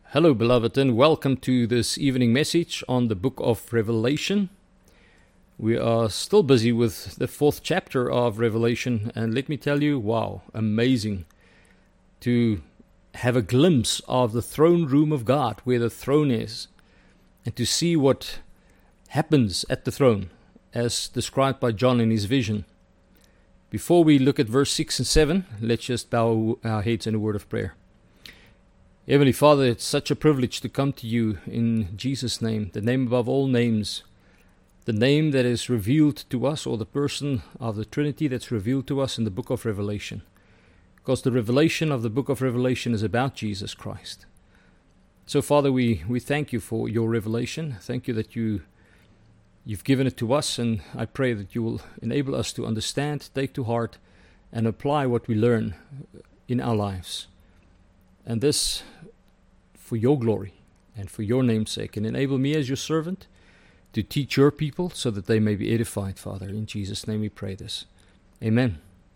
Hello, beloved, and welcome to this evening message on the book of Revelation. We are still busy with the fourth chapter of Revelation, and let me tell you, wow, amazing to have a glimpse of the throne room of God, where the throne is, and to see what happens at the throne, as described by John in his vision. Before we look at verse 6 and 7, let's just bow our heads in a word of prayer. Heavenly Father, it's such a privilege to come to you in Jesus' name, the name above all names, the name that is revealed to us, or the person of the Trinity that's revealed to us in the book of Revelation. Because the revelation of the book of Revelation is about Jesus Christ. So, Father, we thank you for your revelation. Thank you that you've given it to us, and I pray that you will enable us to understand, take to heart, and apply what we learn in our lives. And this for your glory and for your name's sake, and enable me as your servant to teach your people so that they may be edified, Father. In Jesus' name we pray this. Amen.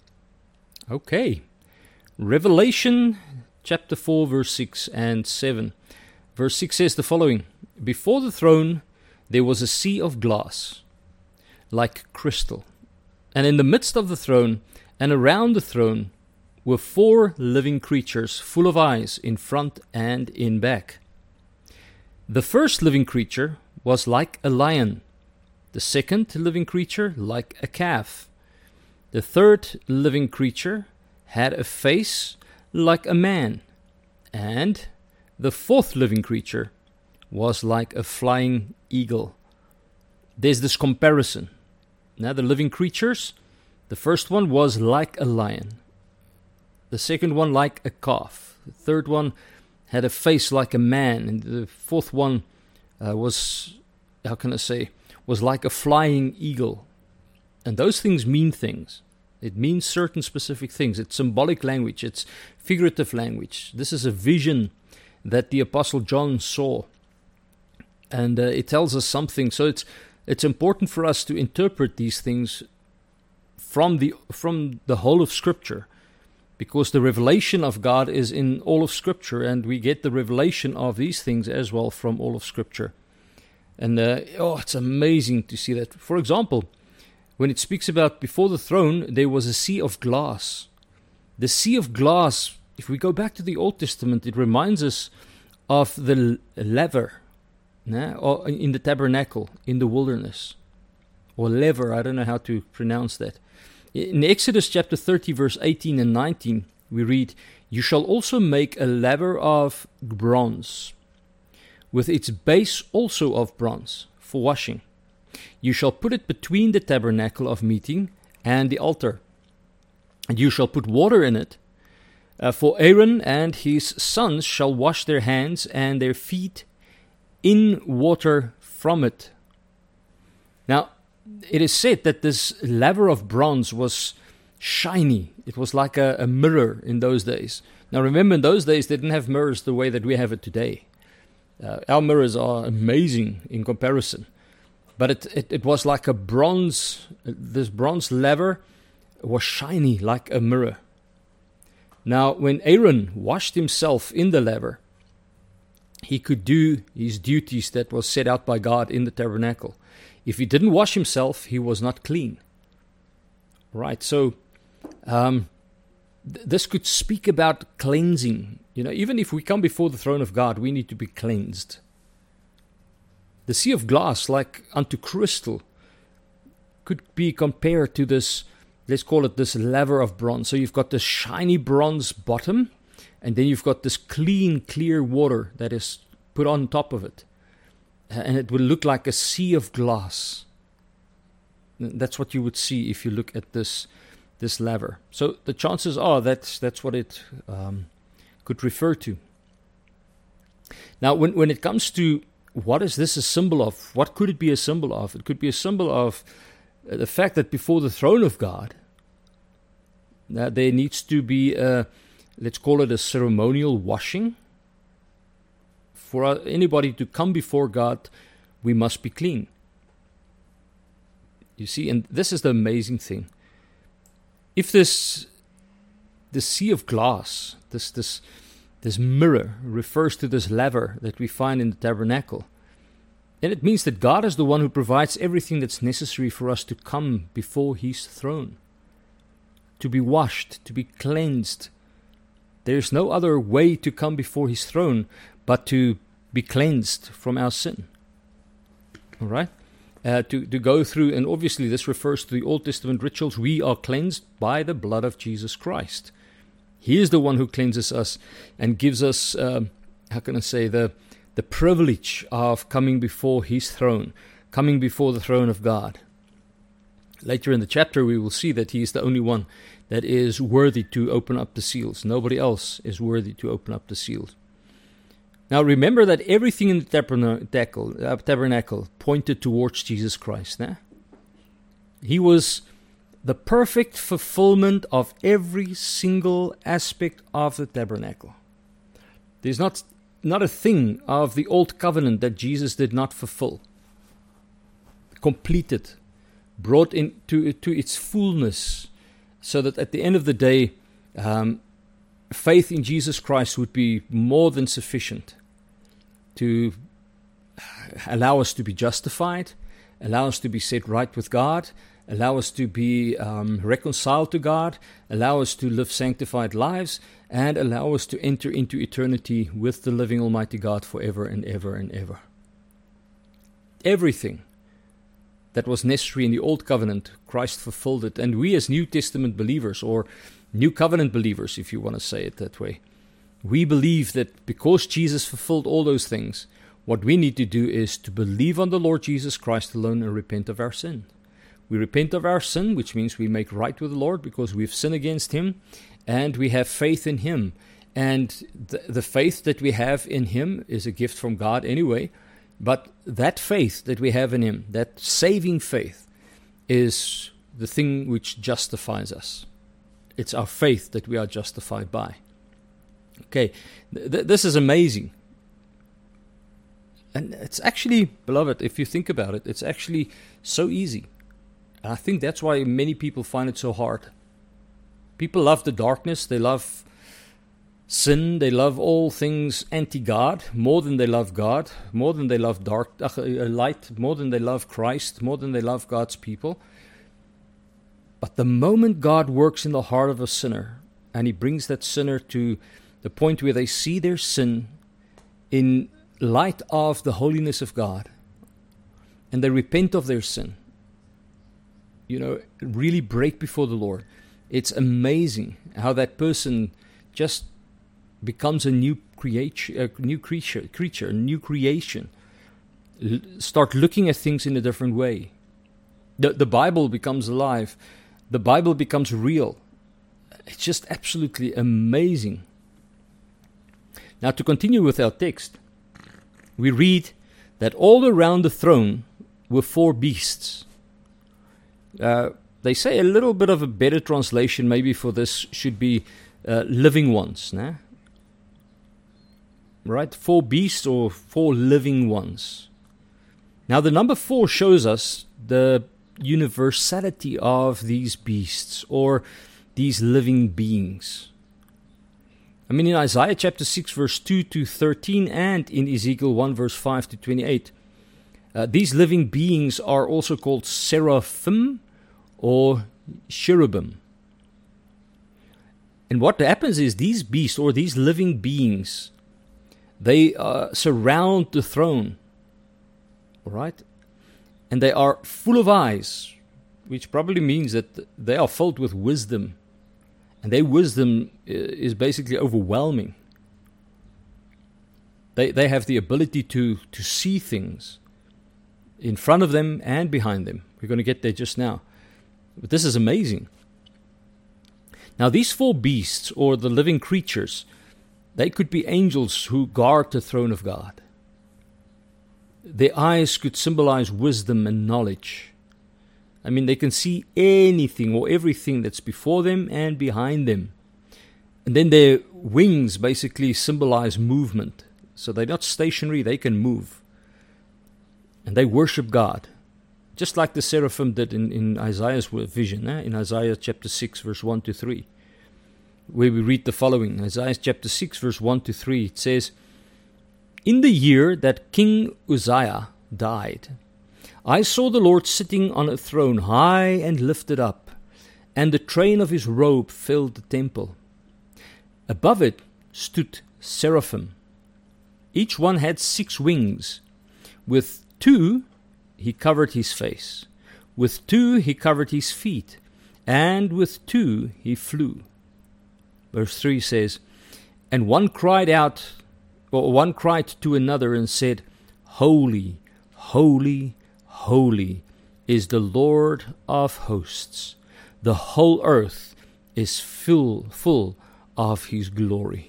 Okay. Revelation chapter 4, verse 6 and 7. Verse 6 says the following: Before the throne there was a sea of glass, like crystal, and in the midst of the throne and around the throne were 4 living creatures full of eyes in front and in back. The first living creature was like a lion, the second living creature like a calf, the third living creature had a face like a man, and the fourth living creature was like a flying eagle. There's this comparison. Now the living creatures, the first one was like a lion. The second one like a calf. The third one had a face like a man. And the fourth one was like a flying eagle. And those things mean things. It means certain specific things. It's symbolic language. It's figurative language. This is a vision that the Apostle John saw. And it tells us something. So it's important for us to interpret these things from the whole of Scripture. Because the revelation of God is in all of Scripture, and we get the revelation of these things as well from all of Scripture. And it's amazing to see that. For example, when it speaks about before the throne, there was a sea of glass. The sea of glass, if we go back to the Old Testament, it reminds us of the laver or in the tabernacle in the wilderness. Or lever, I don't know how to pronounce that. In Exodus chapter 30, verse 18 and 19, we read, You shall also make a laver of bronze, with its base also of bronze, for washing. You shall put it between the tabernacle of meeting and the altar. And you shall put water in it, for Aaron and his sons shall wash their hands and their feet in water from it. Now, it is said that this laver of bronze was shiny. It was like a mirror in those days. Now remember, in those days they didn't have mirrors the way that we have it today. Our mirrors are amazing in comparison. But it was like a bronze, this bronze laver was shiny like a mirror. Now when Aaron washed himself in the laver, he could do his duties that was set out by God in the tabernacle. If he didn't wash himself, he was not clean. Right, so this could speak about cleansing. You know, even if we come before the throne of God, we need to be cleansed. The sea of glass, like unto crystal, could be compared to this, let's call it this laver of bronze. So you've got this shiny bronze bottom, and then you've got this clean, clear water that is put on top of it. And it will look like a sea of glass. That's what you would see if you look at this laver. So the chances are that's what it could refer to. Now, when it comes to what is this a symbol of, what could it be a symbol of? It could be a symbol of the fact that before the throne of God, there needs to be let's call it a ceremonial washing. For anybody to come before God, we must be clean. You see, and this is the amazing thing. If the sea of glass, this This mirror refers to this laver that we find in the tabernacle. And it means that God is the one who provides everything that's necessary for us to come before His throne, to be washed, to be cleansed. There's no other way to come before His throne but to be cleansed from our sin. All right? To go through, and obviously this refers to the Old Testament rituals. We are cleansed by the blood of Jesus Christ. He is the one who cleanses us and gives us, the privilege of coming before His throne, coming before the throne of God. Later in the chapter, we will see that He is the only one that is worthy to open up the seals. Nobody else is worthy to open up the seals. Now remember that everything in the tabernacle pointed towards Jesus Christ. He was the perfect fulfillment of every single aspect of the tabernacle. There's not a thing of the old covenant that Jesus did not fulfill, completed, brought into to its fullness, so that at the end of the day, faith in Jesus Christ would be more than sufficient to allow us to be justified, allow us to be set right with God, allow us to be reconciled to God, allow us to live sanctified lives, and allow us to enter into eternity with the living Almighty God forever and ever and ever. Everything that was necessary in the Old Covenant, Christ fulfilled it. And we as New Testament believers, or New Covenant believers, if you want to say it that way, we believe that because Jesus fulfilled all those things, what we need to do is to believe on the Lord Jesus Christ alone and repent of our sin. We repent of our sin, which means we make right with the Lord because we've sinned against Him, and we have faith in Him. And the faith that we have in Him is a gift from God anyway, but that faith that we have in Him, that saving faith, is the thing which justifies us. It's our faith that we are justified by. Okay, this is amazing. And it's actually, beloved, if you think about it, it's actually so easy. And I think that's why many people find it so hard. People love the darkness, they love sin, they love all things anti-God, more than they love God, more than they love light, more than they love Christ, more than they love God's people. But the moment God works in the heart of a sinner, and He brings that sinner to the point where they see their sin in light of the holiness of God, and they repent of their sin, really break before the Lord, it's amazing how that person just becomes a new creation, a new creation. Start looking at things in a different way. The Bible becomes alive. The Bible becomes real. It's just absolutely amazing. Now, to continue with our text, we read that all around the throne were 4 beasts. They say a little bit of a better translation maybe for this should be living ones. Nah? Right? 4 beasts or 4 living ones. Now the number 4 shows us the universality of these beasts or these living beings. I mean, in Isaiah chapter 6 verse 2 to 13 and in Ezekiel 1 verse 5 to 28, these living beings are also called seraphim or cherubim. And what happens is these beasts or these living beings, they surround the throne, all right? And they are full of eyes, which probably means that they are filled with wisdom. And their wisdom is basically overwhelming. They have the ability to see things in front of them and behind them. We're going to get there just now. But this is amazing. Now these 4 beasts, or the living creatures, they could be angels who guard the throne of God. Their eyes could symbolize wisdom and knowledge. I mean, they can see anything or everything that's before them and behind them. And then their wings basically symbolize movement. So they're not stationary, they can move. And they worship God. Just like the seraphim did in Isaiah's vision, in Isaiah chapter 6, verse 1 to 3. where we read the following. Isaiah chapter 6, verse 1 to 3. It says, "In the year that King Uzziah died, I saw the Lord sitting on a throne high and lifted up, and the train of his robe filled the temple. Above it stood seraphim. Each one had 6 wings. With 2 he covered his face. With 2 he covered his feet. And with 2 he flew." Verse 3 says, "And one cried to another and said, Holy, holy, holy is the Lord of hosts. The whole earth is full of his glory."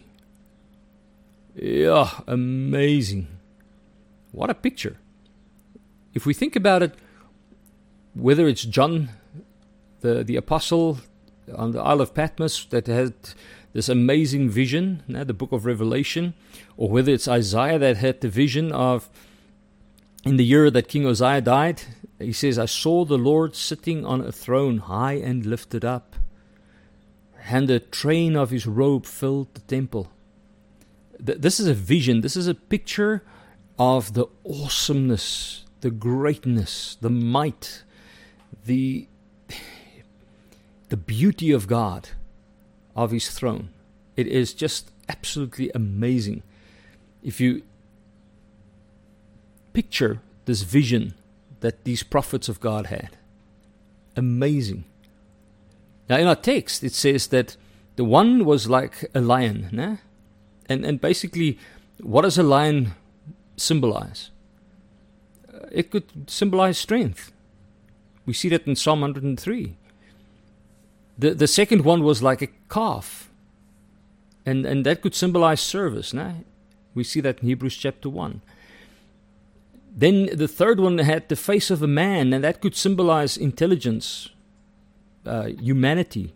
Yeah, amazing. What a picture. If we think about it, whether it's John, the apostle on the Isle of Patmos that had this amazing vision, the book of Revelation, or whether it's Isaiah that had the vision of, in the year that King Uzziah died, he says, "I saw the Lord sitting on a throne high and lifted up, and the train of his robe filled the temple." This is a vision, this is a picture of the awesomeness, the greatness, the might, the beauty of God, of his throne. It is just absolutely amazing. If you picture this vision that these prophets of God had, amazing. Now in our text it says that the one was like a lion, né? And basically, what does a lion symbolize? It could symbolize strength. We see that in Psalm 103. The second one was like a calf. And that could symbolize service. Nah? We see that in Hebrews chapter 1. Then the third one had the face of a man, and that could symbolize intelligence, humanity.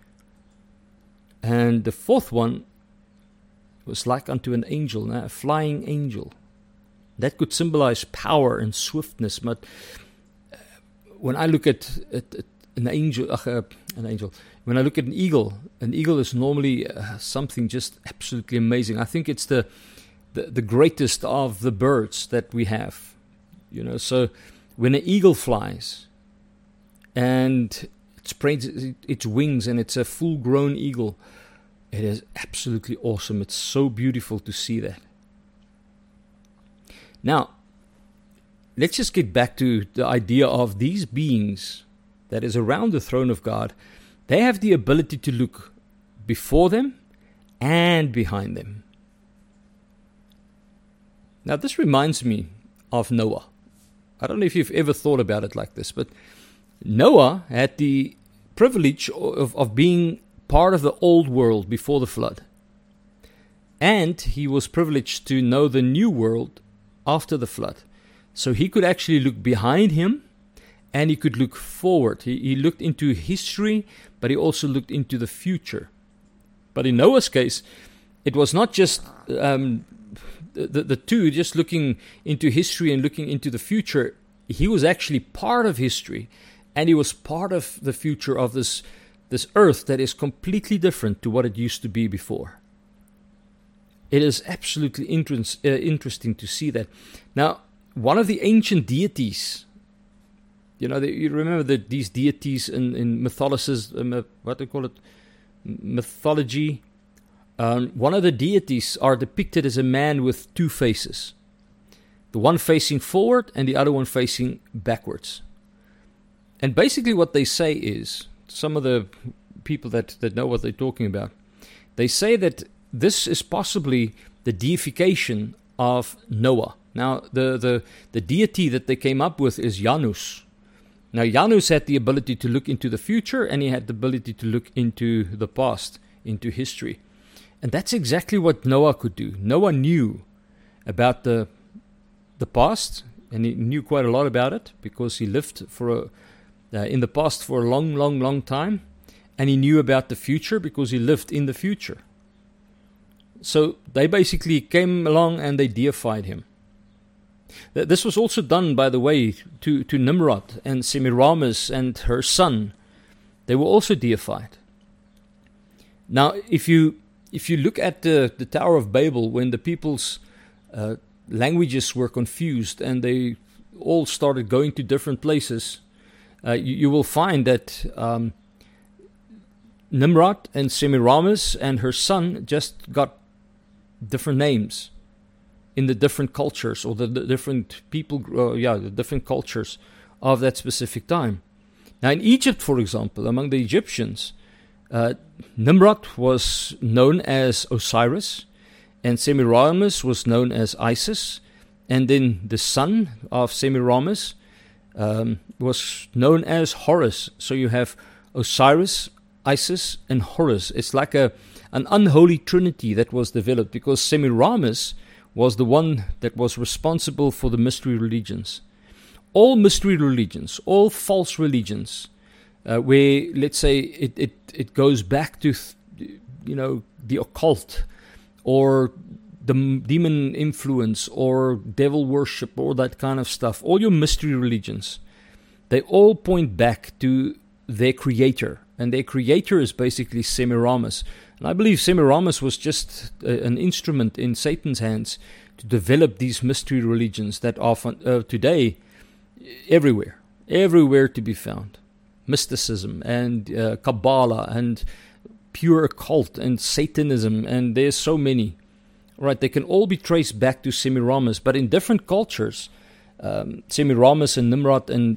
And the fourth one was like unto an angel, a flying angel. That could symbolize power and swiftness. But when I look at an angel, when I look at an eagle is normally something just absolutely amazing. I think it's the greatest of the birds that we have. You know, so when an eagle flies and it spreads its wings and it's a full-grown eagle, it is absolutely awesome. It's so beautiful to see that. Now, let's just get back to the idea of these beings that is around the throne of God. They have the ability to look before them and behind them. Now, this reminds me of Noah. I don't know if you've ever thought about it like this, but Noah had the privilege of being part of the old world before the flood. And he was privileged to know the new world after the flood. So he could actually look behind him and he could look forward. He looked into history, but he also looked into the future. But in Noah's case, it was not just the two, just looking into history and looking into the future. He was actually part of history, and he was part of the future of this earth that is completely different to what it used to be before. It is absolutely interesting to see that. Now, one of the ancient deities, you remember these deities in Catholicism, what they call it, mythology. One of the deities are depicted as a man with two faces. The one facing forward and the other one facing backwards. And basically what they say is, some of the people that know what they're talking about, they say that this is possibly the deification of Noah. Now, the deity that they came up with is Janus. Now, Janus had the ability to look into the future, and he had the ability to look into the past, into history. And that's exactly what Noah could do. Noah knew about the past, and he knew quite a lot about it because he lived in the past for a long, long, long time, and he knew about the future because he lived in the future. So they basically came along and they deified him. This was also done, by the way, to Nimrod and Semiramis and her son. They were also deified. Now, if you look at the Tower of Babel, when the people's languages were confused and they all started going to different places, you will find that Nimrod and Semiramis and her son just got different names in the different cultures, or the different people, the different cultures of that specific time. Now, in Egypt, for example, among the Egyptians, Nimrod was known as Osiris, and Semiramis was known as Isis, and then the son of Semiramis was known as Horus. So you have Osiris, Isis, and Horus. It's like an unholy trinity that was developed, because Semiramis was the one that was responsible for the mystery religions. All mystery religions, all false religions, where, let's say, it goes back to, the occult, or the demon influence, or devil worship, or that kind of stuff. All your mystery religions, they all point back to their creator. And their creator is basically Semiramis. And I believe Semiramis was just an instrument in Satan's hands to develop these mystery religions that are today everywhere to be found. Mysticism and Kabbalah and pure occult and Satanism, and there's so many. Right, they can all be traced back to Semiramis, but in different cultures, Semiramis and Nimrod and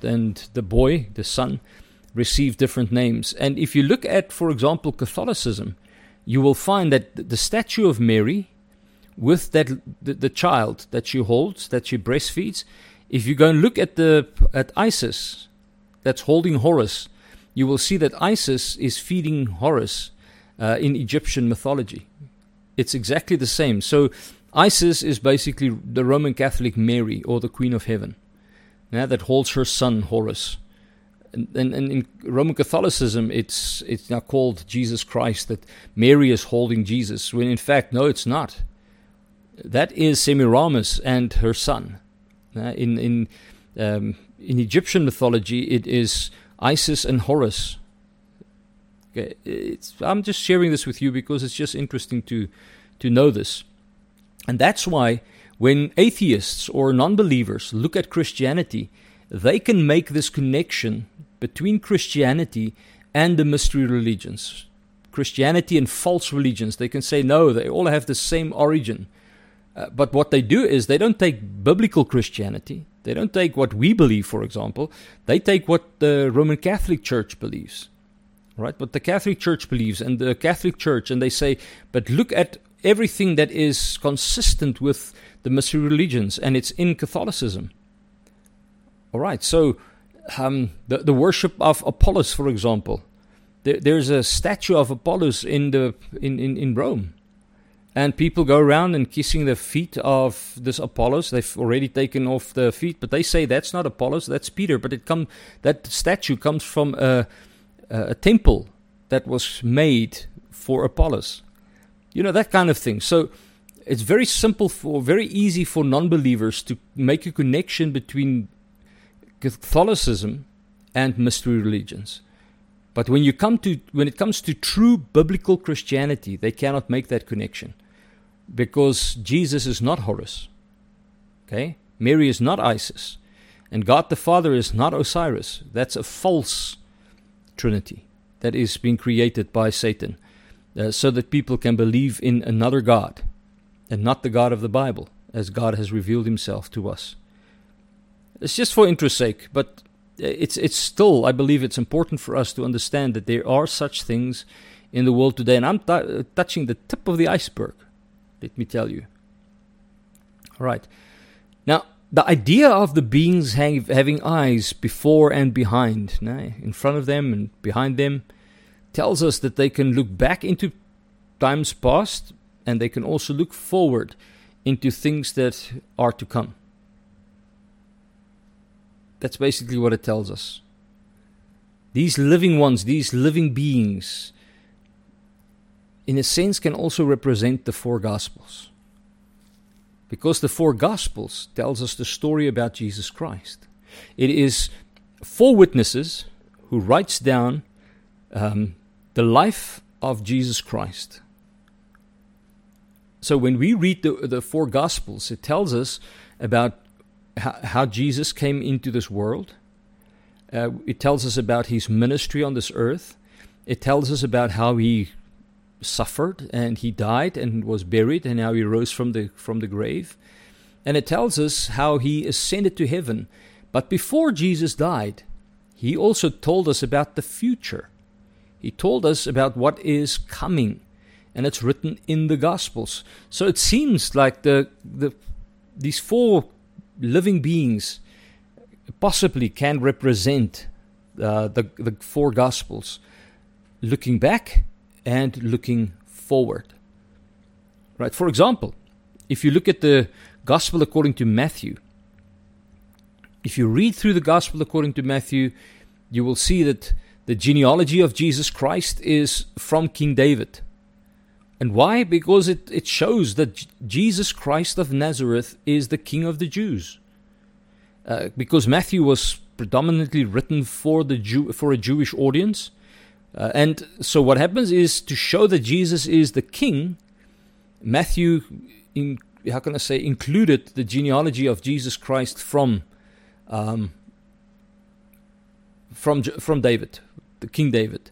the son, receive different names. And if you look at, for example, Catholicism, you will find that the statue of Mary, with the child that she holds, that she breastfeeds, if you go and look at Isis, that's holding Horus, you will see that Isis is feeding Horus in Egyptian mythology. It's exactly the same. So Isis is basically the Roman Catholic Mary, or the Queen of Heaven, that holds her son Horus. And in Roman Catholicism, it's now called Jesus Christ, that Mary is holding Jesus, when in fact, no, it's not. That is Semiramis and her son. In Egyptian mythology, it is Isis and Horus. Okay, I'm just sharing this with you because it's just interesting to know this. And that's why when atheists or non-believers look at Christianity, they can make this connection between Christianity and the mystery religions. Christianity and false religions. They can say, no, they all have the same origin. But what they do is they don't take biblical Christianity. They don't take what we believe, for example. They take what the Roman Catholic Church believes. Right? What the Catholic Church believes, and the Catholic Church, and they say, but look at everything that is consistent with the mystery religions, and it's in Catholicism. All right, so the worship of Apollos, for example, there's a statue of Apollos in Rome, and people go around and kissing the feet of this Apollos. They've already taken off the feet, but they say that's not Apollos, that's Peter. But that statue comes from a temple that was made for Apollos. That kind of thing. So it's very easy for non-believers to make a connection between Catholicism and mystery religions. But when it comes to true biblical Christianity, they cannot make that connection, because Jesus is not Horus. Okay? Mary is not Isis, and God the Father is not Osiris. That's a false trinity that is being created by Satan, so that people can believe in another God and not the God of the Bible, as God has revealed himself to us. It's just for interest's sake, but it's still, I believe it's important for us to understand that there are such things in the world today, and I'm touching the tip of the iceberg, let me tell you. All right. Now, the idea of the beings having eyes before and behind, in front of them and behind them, tells us that they can look back into times past, and they can also look forward into things that are to come. That's basically what it tells us. These living ones, these living beings, in a sense can also represent the four Gospels. Because the four Gospels tells us the story about Jesus Christ. It is four witnesses who writes down the life of Jesus Christ. So when we read the four Gospels, it tells us about how Jesus came into this world. It tells us about his ministry on this earth. It tells us about how he suffered and he died and was buried and how he rose from the grave. And it tells us how he ascended to heaven. But before Jesus died, he also told us about the future. He told us about what is coming. And it's written in the Gospels. So it seems like these four living beings possibly can represent the four Gospels, looking back and looking forward. Right? For example, if you look at the Gospel according to Matthew, if you read through the Gospel according to Matthew, you will see that the genealogy of Jesus Christ is from King David. And why? Because it shows that Jesus Christ of Nazareth is the King of the Jews. Because Matthew was predominantly written for a Jewish audience. And so what happens is, to show that Jesus is the King, Matthew, included the genealogy of Jesus Christ from David, the King David.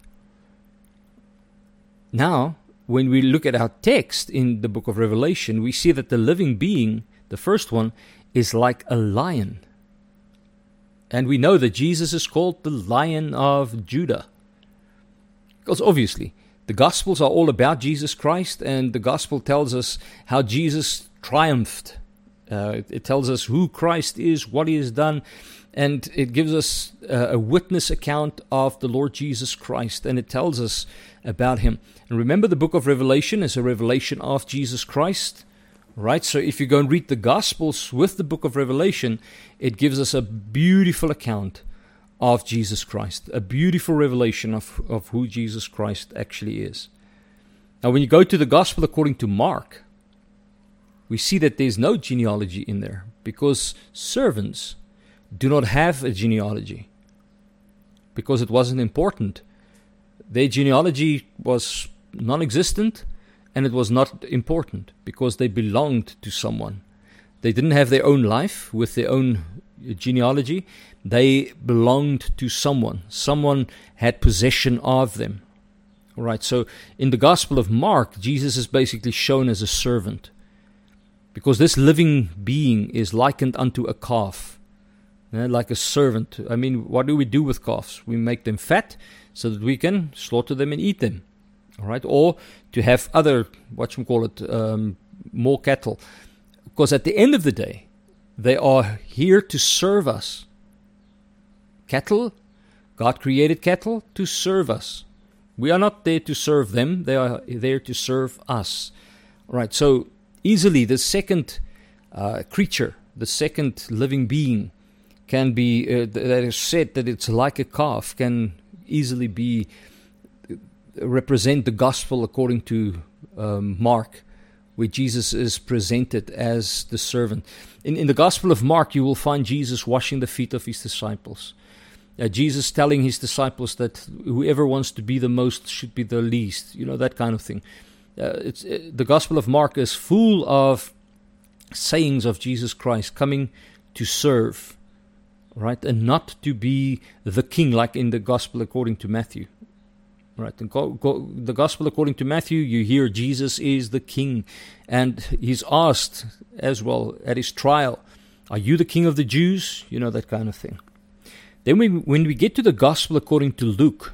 Now, when we look at our text in the book of Revelation, we see that the living being, the first one, is like a lion. And we know that Jesus is called the Lion of Judah. Because obviously, the Gospels are all about Jesus Christ, and the Gospel tells us how Jesus triumphed. It tells us who Christ is, what he has done, and it gives us a witness account of the Lord Jesus Christ, and it tells us about him. And remember, the book of Revelation is a revelation of Jesus Christ, right? So if you go and read the Gospels with the book of Revelation, it gives us a beautiful account of Jesus Christ, a beautiful revelation of who Jesus Christ actually is. Now, when you go to the Gospel according to Mark, we see that there's no genealogy in there, because servants do not have a genealogy, because it wasn't important. Their genealogy was non-existent, and it was not important because they belonged to someone. They didn't have their own life with their own genealogy. They belonged to someone. Someone had possession of them. All right, so in the Gospel of Mark, Jesus is basically shown as a servant, because this living being is likened unto a calf, like a servant. I mean, what do we do with calves? We make them fat so that we can slaughter them and eat them. All right, or to have other, more cattle. Because at the end of the day, they are here to serve us. Cattle, God created cattle to serve us. We are not there to serve them, they are there to serve us. All right, so easily the second creature, the second living being, can be, that is said that it's like a calf, can easily be represent the Gospel according to Mark, where Jesus is presented as the servant. In the Gospel of Mark, you will find Jesus washing the feet of his disciples. Jesus telling his disciples that whoever wants to be the most should be the least, that kind of thing. The Gospel of Mark is full of sayings of Jesus Christ coming to serve, right, and not to be the king like in the Gospel according to Matthew. Right, in the Gospel according to Matthew, you hear Jesus is the king, and he's asked as well at his trial, "Are you the king of the Jews?" That kind of thing. Then when we get to the Gospel according to Luke,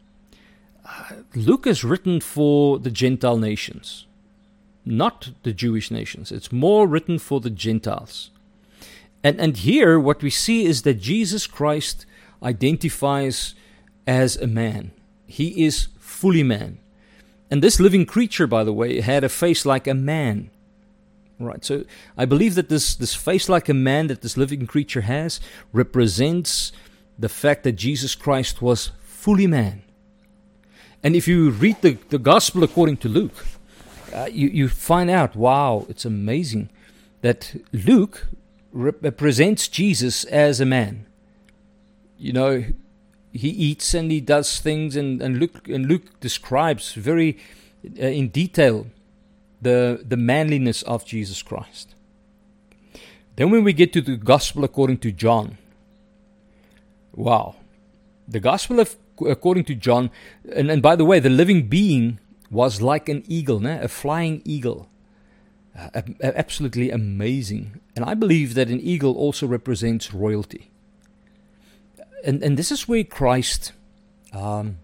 Luke is written for the Gentile nations, not the Jewish nations. It's more written for the Gentiles. And here what we see is that Jesus Christ identifies as a man. He is fully man. And this living creature, by the way, had a face like a man. Right, so I believe that this face like a man that this living creature has represents the fact that Jesus Christ was fully man. And if you read the Gospel according to Luke, you find out, wow, it's amazing that Luke represents Jesus as a man. he eats and he does things, and Luke describes very in detail the manliness of Jesus Christ. Then when we get to the Gospel according to John, wow, the Gospel according to John, and by the way, the living being was like an eagle, a flying eagle. Absolutely amazing. And I believe that an eagle also represents royalty. And this is where Christ, the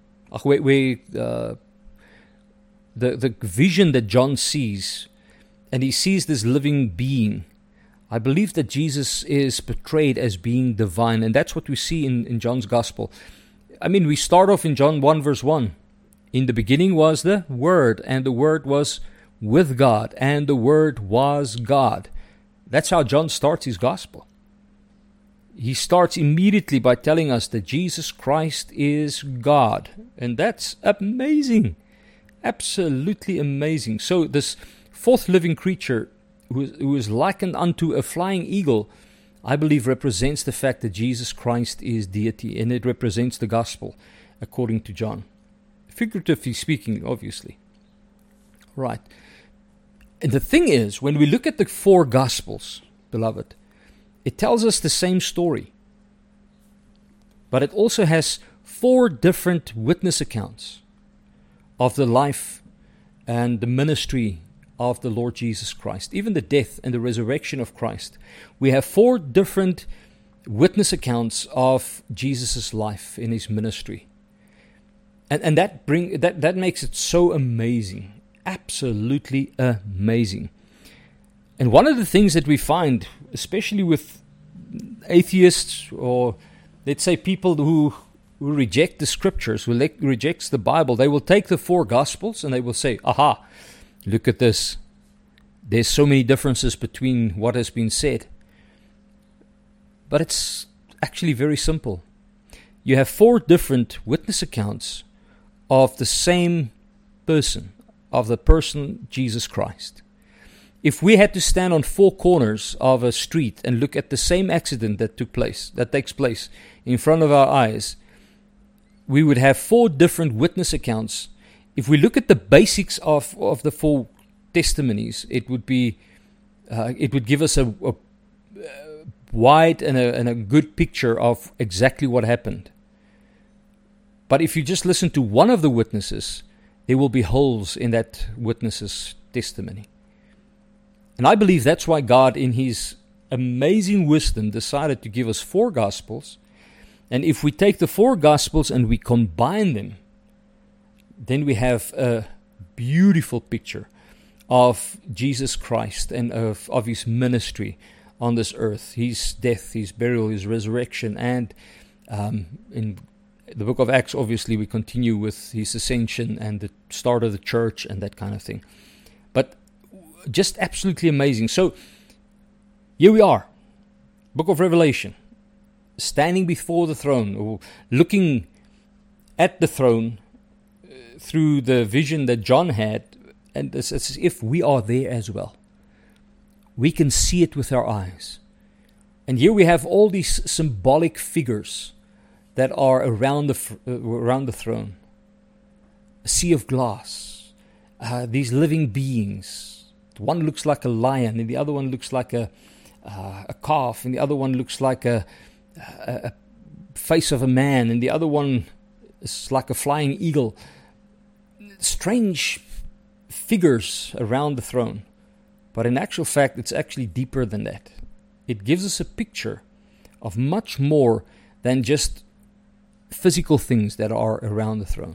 vision that John sees, and he sees this living being. I believe that Jesus is portrayed as being divine, and that's what we see in John's Gospel. I mean, we start off in John 1 verse 1. In the beginning was the Word, and the Word was with God, and the Word was God. That's how John starts his Gospel. He starts immediately by telling us that Jesus Christ is God, and that's amazing. Absolutely amazing. So this fourth living creature who is likened unto a flying eagle, I believe represents the fact that Jesus Christ is deity, and it represents the gospel according to John. Figuratively speaking, obviously. Right. And the thing is, when we look at the four gospels, beloved, it tells us the same story. But it also has four different witness accounts of the life and the ministry of the Lord Jesus Christ, even the death and the resurrection of Christ. We have four different witness accounts of Jesus' life in his ministry. And that makes it so amazing, absolutely amazing. And one of the things that we find, especially with atheists, or let's say people who reject the scriptures, who rejects the Bible, they will take the four gospels and they will say, aha, look at this. There's so many differences between what has been said. But it's actually very simple. You have four different witness accounts of the same person, of the person Jesus Christ. If we had to stand on four corners of a street and look at the same accident that takes place in front of our eyes, we would have four different witness accounts. If we look at the basics of the four testimonies, it would give us a wide and a good picture of exactly what happened. But if you just listen to one of the witnesses, there will be holes in that witness's testimony. And I believe that's why God, in his amazing wisdom, decided to give us four gospels. And if we take the four gospels and we combine them, then we have a beautiful picture of Jesus Christ and of his ministry on this earth, his death, his burial, his resurrection, and in the book of Acts, obviously, we continue with his ascension and the start of the church and that kind of thing. But just absolutely amazing. So here we are, book of Revelation, standing before the throne, or looking at the throne through the vision that John had, and it's as if we are there as well. We can see it with our eyes. And here we have all these symbolic figures that are around the throne. A sea of glass, these living beings. One looks like a lion, and the other one looks like a calf, and the other one looks like a face of a man, and the other one is like a flying eagle. Strange figures around the throne. But in actual fact, it's actually deeper than that. It gives us a picture of much more than just physical things that are around the throne.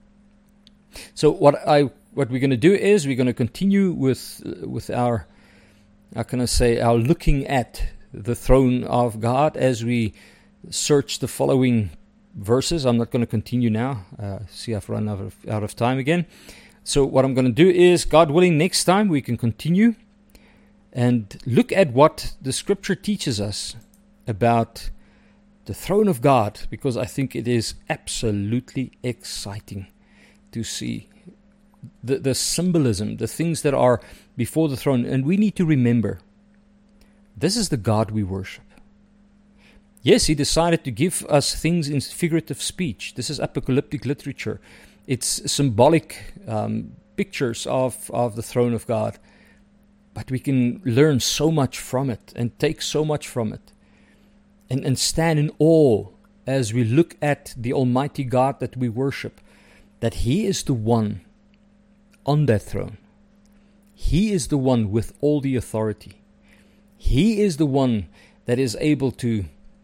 So what we're going to do is we're going to continue with our, how can I say, our looking at the throne of God as we search the following verses. I'm not going to continue now. See, I've run out of time again. So what I'm going to do is, God willing, next time we can continue and look at what the scripture teaches us about the throne of God, because I think it is absolutely exciting to see the symbolism, the things that are before the throne. And we need to remember, this is the God we worship. Yes, he decided to give us things in figurative speech. This is apocalyptic literature. It's symbolic pictures of the throne of God. But we can learn so much from it and take so much from it. And stand in awe as we look at the Almighty God that we worship, that He is the one on that throne. He is the one with all the authority. He is the one that is able to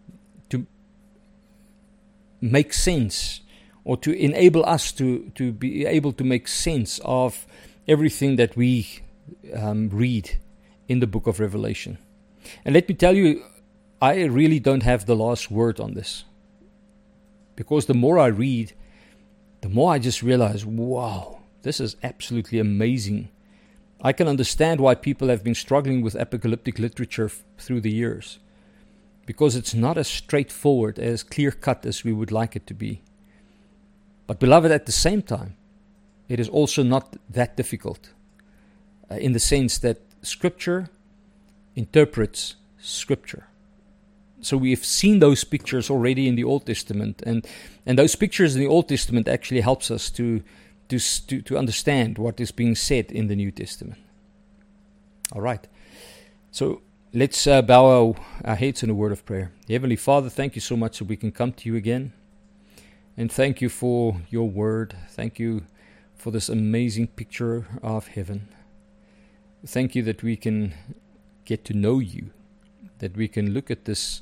make sense, or to enable us to be able to make sense of everything that we read in the book of Revelation. And let me tell you, I really don't have the last word on this. Because the more I read, the more I just realize, wow, this is absolutely amazing. I can understand why people have been struggling with apocalyptic literature through the years. Because it's not as straightforward, as clear-cut as we would like it to be. But beloved, at the same time, it is also not that difficult. In the sense that Scripture interprets Scripture. So we have seen those pictures already in the Old Testament, and those pictures in the Old Testament actually helps us to understand what is being said in the New Testament. All right. So let's bow our heads in a word of prayer. Heavenly Father, thank you so much that we can come to you again. And thank you for your word. Thank you for this amazing picture of heaven. Thank you that we can get to know you, that we can look at this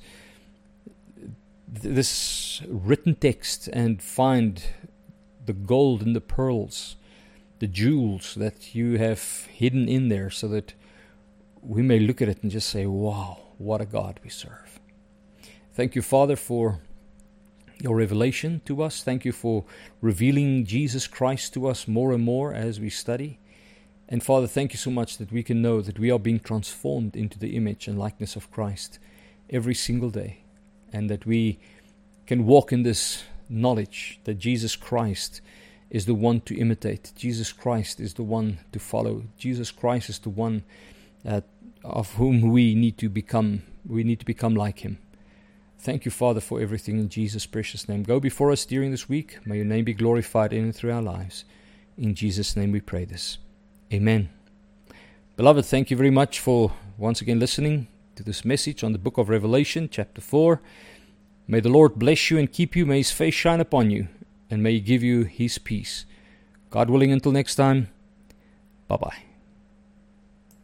written text and find the gold and the pearls, the jewels that you have hidden in there, so that we may look at it and just say, wow, what a God we serve. Thank you, Father, for your revelation to us. Thank you for revealing Jesus Christ to us more and more as we study. And Father, thank you so much that we can know that we are being transformed into the image and likeness of Christ every single day. And that we can walk in this knowledge that Jesus Christ is the one to imitate. Jesus Christ is the one to follow. Jesus Christ is the one of whom we need to become. We need to become like Him. Thank you, Father, for everything in Jesus' precious name. Go before us during this week. May your name be glorified in and through our lives. In Jesus' name we pray this. Amen. Beloved, thank you very much for once again listening to this message on the book of Revelation, chapter 4. May the Lord bless you and keep you. May His face shine upon you, and may He give you His peace. God willing, until next time, bye-bye.